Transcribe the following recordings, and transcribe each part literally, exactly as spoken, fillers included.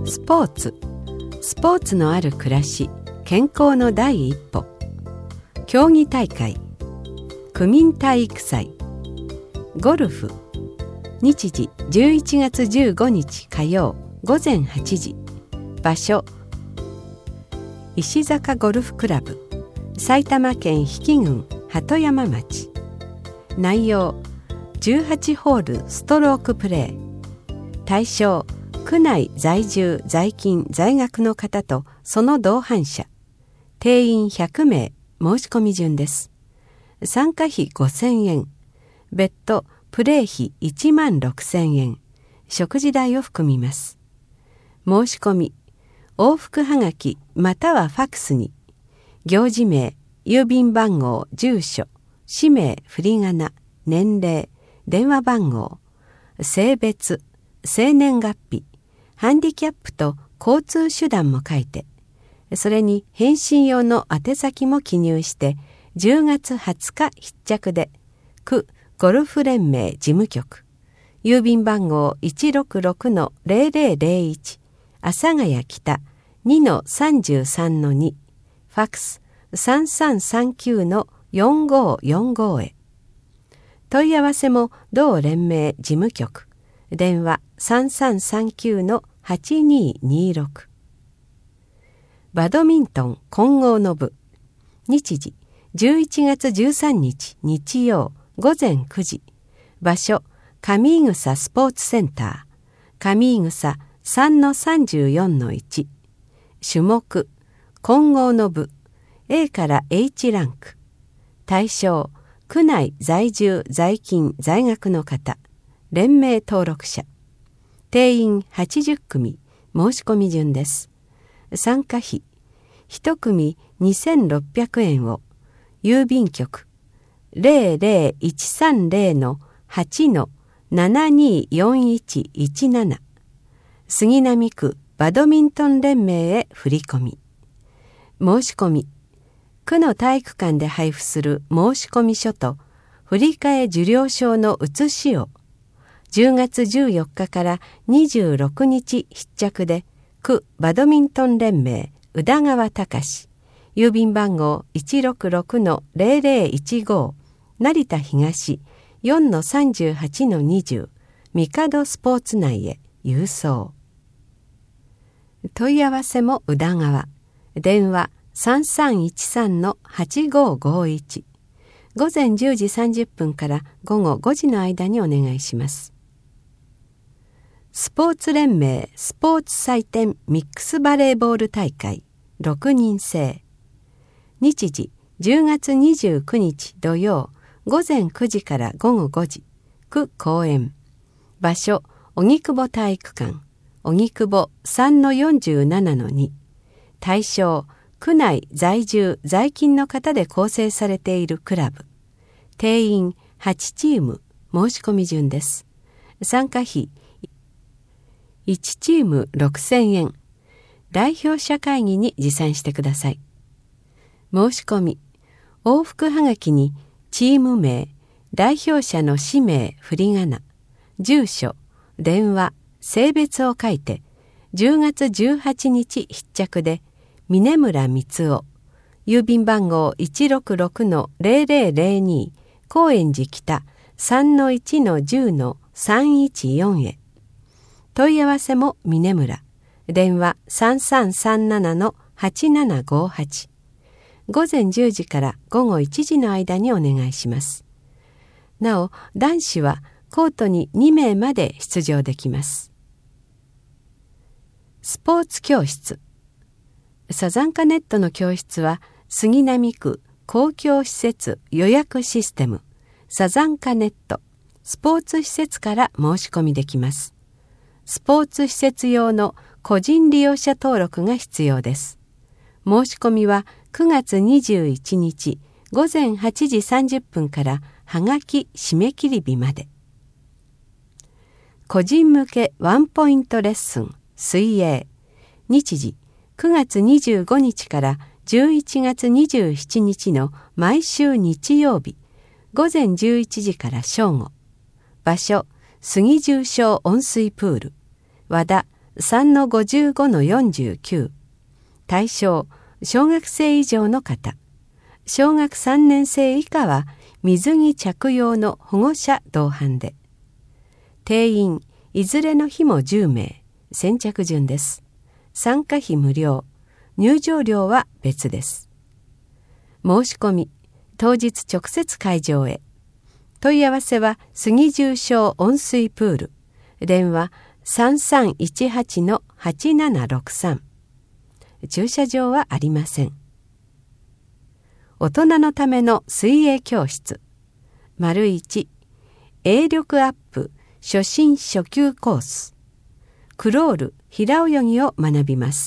スポーツスポーツのある暮らし、健康の第一歩。競技大会、区民体育祭、ゴルフ。日時じゅういちがつじゅうごにち火曜ごぜんはちじ。場所石坂ゴルフクラブ、埼玉県比企郡鳩山町。内容じゅうはちホールストロークプレー。対象区内在住在勤在学の方とその同伴者。定員ひゃくめい。申し込み順です。参加費ごせんえん、別途プレー費いちまんろくせんえん、食事代を含みます。申し込み往復はがきまたはファクスに、行事名、郵便番号、住所、氏名、振り仮名、年齢、電話番号、性別、生年月日、ハンディキャップと交通手段も書いて、それに返信用の宛先も記入してじゅうがつはつか必着で、区ゴルフ連盟事務局、郵便番号 いちろくろくのぜろぜろぜろいち、阿佐ヶ谷北 にのさんじゅうさんのに、ファクスさんさんさんきゅうのよんごよんごへ。問い合わせも同連盟事務局、電話さんさんさんきゅうのはちににろく。バドミントン混合の部。日時じゅういちがつじゅうさんにち日曜ごぜんくじ。場所上井草スポーツセンター、上井草 さんのさんじゅうよんのいち。種目混合の部 A から H ランク。対象区内在住在勤在学の方、連盟登録者。定員はちじゅっくみ。申し込み順です。参加費いちくみにせんろっぴゃくえんを郵便局 ぜろぜろいちさんぜろのはちのななによんいちいちなな、杉並区バドミントン連盟へ振り込み。申し込み区の体育館で配布する申し込み書と振替受領証の写しをじゅうがつじゅうよっかからにじゅうろくにち必着で、区バドミントン連盟宇田川隆、郵便番号 いちろくろくのぜろぜろいちご、成田東 よんのさんじゅうはちのにじゅう、ミカドスポーツ内へ郵送。問い合わせも宇田川、電話さんさんいちさんのはちごごいち、ごぜんじゅうじさんじゅっぷんからごごごじの間にお願いします。スポーツ連盟スポーツ祭典ミックスバレーボール大会ろくにん制。日時じゅうがつにじゅうくにち土曜ごぜんくじからごごごじ、区公園。場所荻窪体育館、荻窪 さんのよんじゅうななのに。対象区内在住在勤の方で構成されているクラブ。定員はちチーム。申し込み順です。参加費いちチームろくせんえん。代表者会議に持参してください。申し込み往復はがきにチーム名、代表者の氏名、振り仮名、住所、電話、性別を書いてじゅうがつじゅうはちにち必着で、峰村光雄、郵便番号 いちろくろくのぜろぜろぜろに、高円寺北 さんのいちのじゅうのさんいちよんへ。問い合わせも峰村、電話さんさんさんななのはちななごはち。ごぜんじゅうじからごごいちじの間にお願いします。なお男子はコートににめいまで出場できます。スポーツ教室。サザンカネットの教室は杉並区公共施設予約システムサザンカネットスポーツ施設から申し込みできます。スポーツ施設用の個人利用者登録が必要です。申し込みはくがつにじゅういちにちごぜんはちじさんじゅっぷんからはがき締め切り日まで。個人向けワンポイントレッスン水泳。日時くがつにじゅうごにちからじゅういちがつにじゅうしちにちの毎週日曜日ごぜんじゅういちじから正午。場所杉重小温水プール和田さんのごじゅうごのよんじゅうきゅう。対象小学生以上の方。小学さんねん生以下は水着着用の保護者同伴で。定員いずれの日もじゅうめい。先着順です。参加費無料。入場料は別です。申し込み当日直接会場へ。問い合わせは杉重小温水プール。電話 さんさんいちはちのはちななろくさん。駐車場はありません。大人のための水泳教室。丸いち、泳力アップ初心初級コース。クロール平泳ぎを学びます。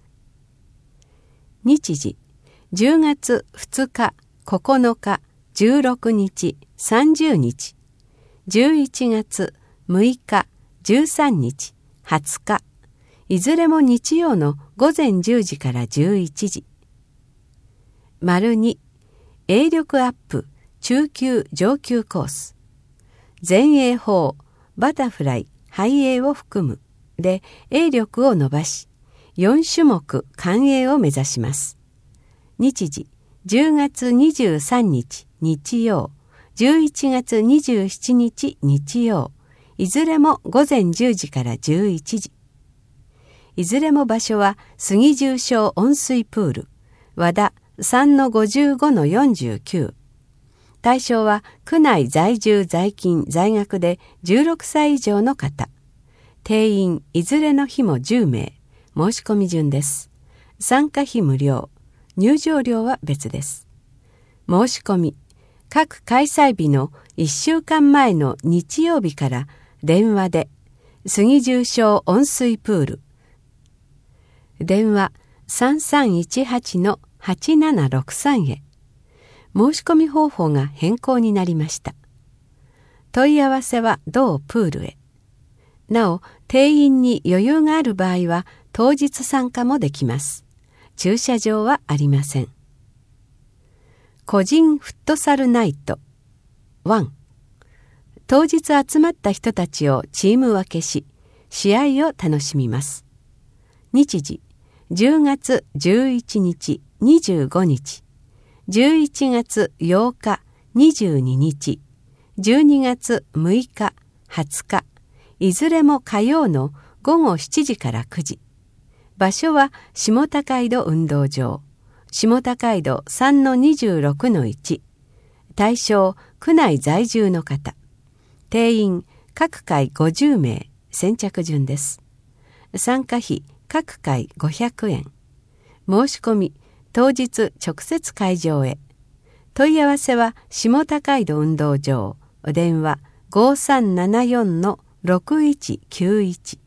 日時じゅうがつふつか、ここのか、じゅうろくにち、さんじゅうにち、じゅういちがつむいか、じゅうさんにち、はつか、いずれも日曜のごぜんじゅうじからじゅういちじ。丸に、泳力アップ中級上級コース。前泳法、バタフライ、背泳を含むで泳力を伸ばし、よんしゅもく完泳を目指します。日時じゅうがつにじゅうさんにち日曜、じゅういちがつにじゅうしちにち日曜、いずれもごぜんじゅうじからじゅういちじ。いずれも場所は杉重小温水プール、和田 さんのごじゅうごのよんじゅうきゅう。対象は区内在住在勤在学でじゅうろくさい以上の方。定員いずれの日もじゅうめい。申し込み順です。参加費無料。入場料は別です。申し込み各開催日のいっしゅうかんまえの日曜日から電話で杉重小温水プール。電話 さんさんいちはちのはちななろくさん へ。申し込み方法が変更になりました。問い合わせは同プールへ。なお、定員に余裕がある場合は当日参加もできます。駐車場はありません。個人フットサルナイトいち。当日集まった人たちをチーム分けし、試合を楽しみます。日時じゅうがつじゅういちにちにじゅうごにち、じゅういちがつようかにじゅうににち、じゅうにがつむいかはつか、いずれも火曜のごごしちじからくじ。場所は下高井戸運動場、下高井戸 さんのにじゅうろくのいち。対象区内在住の方。定員各回ごじゅうめい。先着順です。参加費各回ごひゃくえん。申し込み当日直接会場へ。問い合わせは下高井戸運動場。電話 ごさんななよんのろくいちきゅういち。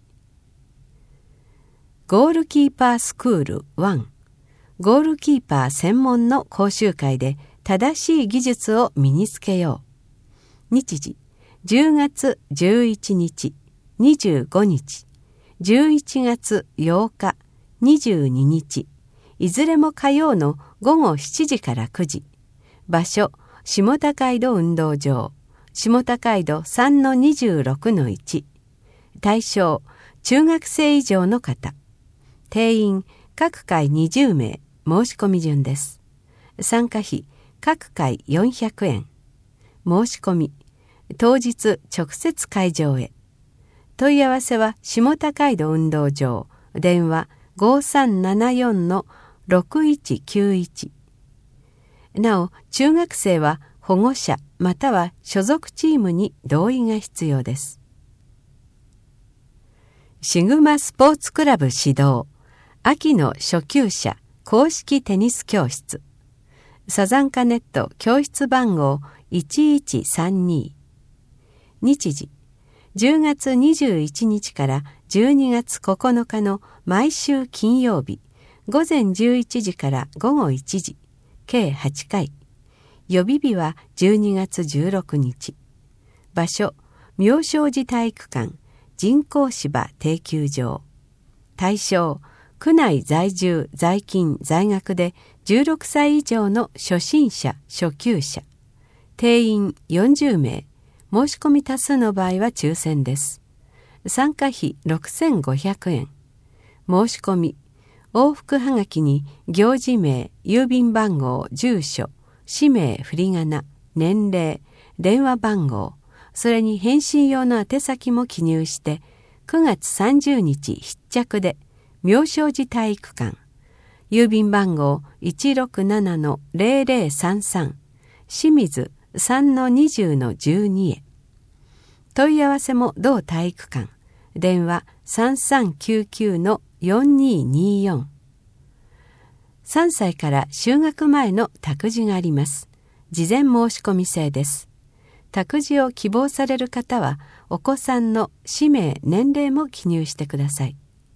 ゴールキーパースクールいち。ゴールキーパー専門の講習会で正しい技術を身につけよう。日時じゅうがつじゅういちにち、にじゅうごにち、じゅういちがつようか、にじゅうににち、いずれも火曜のごごしちじからくじ。場所下高井戸運動場、下高井戸 さんのにじゅうろくのいち。対象中学生以上の方。定員各回にじゅうめい。申し込み順です。参加費各回よんひゃくえん。申し込み当日直接会場へ。問い合わせは下高井戸運動場。電話 ごさんななよんのろくいちきゅういち。なお、中学生は保護者または所属チームに同意が必要です。シグマスポーツクラブ指導秋の初級者公式テニス教室。サザンカネット教室番号いちいちさんに。日時じゅうがつにじゅういちにちからじゅうにがつここのかの毎週金曜日ごぜんじゅういちじからごごいちじ、計はちかい。予備日はじゅうにがつじゅうろくにち。場所妙正寺体育館人工芝定休場。対象区内在住在勤在学でじゅうろくさい以上の初心者初級者。定員よんじゅうめい。申し込み多数の場合は抽選です。 参加費ろくせんごひゃくえん。申し込み、往復はがきに行事名、郵便番号、住所、氏名、振り仮名、年齢、電話番号、それに返信用の宛先も記入してくがつさんじゅうにち必着で妙正寺体育館、郵便番号 いちろくななのぜろぜろさんさん 清水 さんのにじゅうのじゅうに へ。問い合わせも同体育館、電話 さんさんきゅうきゅうのよんにーにーよん。さんさいから就学前の託児があります。事前申し込み制です。託児を希望される方はお子さんの氏名、年齢も記入してください。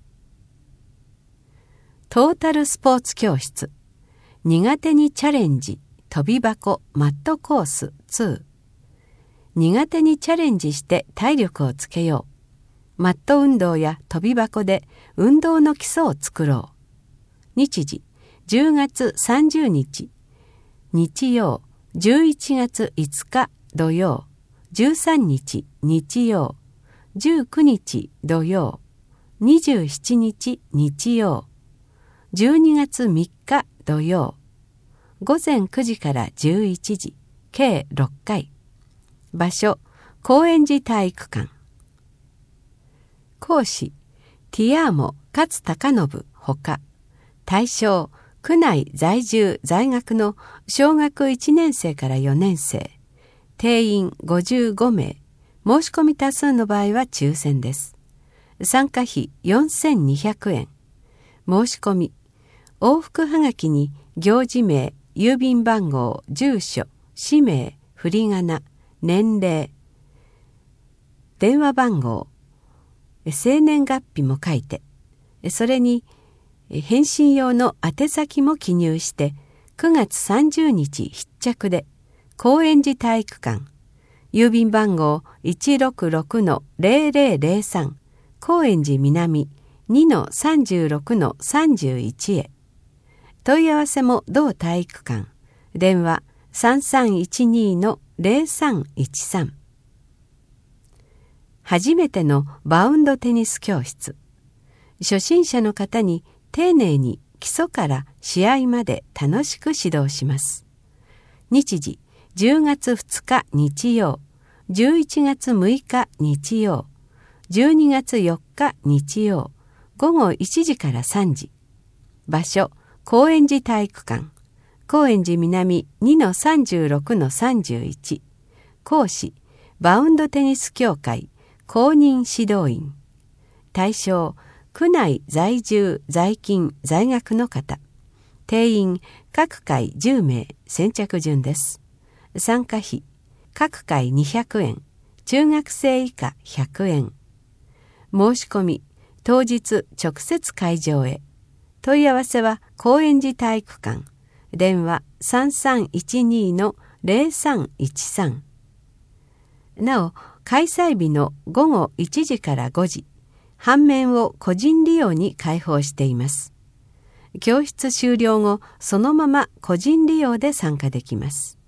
トータルスポーツ教室、苦手にチャレンジ飛び箱マットコースに。苦手にチャレンジして体力をつけよう。マット運動や飛び箱で運動の基礎を作ろう。日時じゅうがつさんじゅうにち日曜、じゅういちがついつか土曜、じゅうさんにち日曜、じゅうくにち土曜、にじゅうしちにち日曜、じゅうにがつみっか土曜、ごぜんくじからじゅういちじ、計ろっかい。場所、高円寺体育館。講師、ティアーモ勝貴信ほか。対象、区内在住在学の小学いちねんせいからよねんせい。定員ごじゅうごめい。申し込み多数の場合は抽選です。参加費よんせんにひゃくえん。申し込み、往復はがきに行事名、郵便番号、住所、氏名、振り仮名、年齢、電話番号、生年月日も書いて、それに返信用の宛先も記入してくがつさんじゅうにち必着で高円寺体育館、郵便番号 いちろくろくのぜろぜろぜろさん 高円寺南 にのさんじゅうろくのさんじゅういち へ。問い合わせも同体育館、電話 さんさんいちにのぜろさんいちさん。初めてのバウンドテニス教室。初心者の方に丁寧に基礎から試合まで楽しく指導します。日時じゅうがつふつか日曜、じゅういちがつむいか日曜、じゅうにがつよっか日曜、ごごいちじからさんじ。場所、高円寺体育館、高円寺南 にのさんじゅうろくのさんじゅういち。講師、バウンドテニス協会公認指導員。対象、区内在住在勤在学の方。定員各回じゅうめい、先着順です。参加費各回にひゃくえん、中学生以下ひゃくえん。申し込み当日直接会場へ。問い合わせは高円寺体育館、電話 さんさんいちにのぜろさんいちさん。なお開催日のごごいちじからごじ、半面を個人利用に開放しています。教室終了後、そのまま個人利用で参加できます。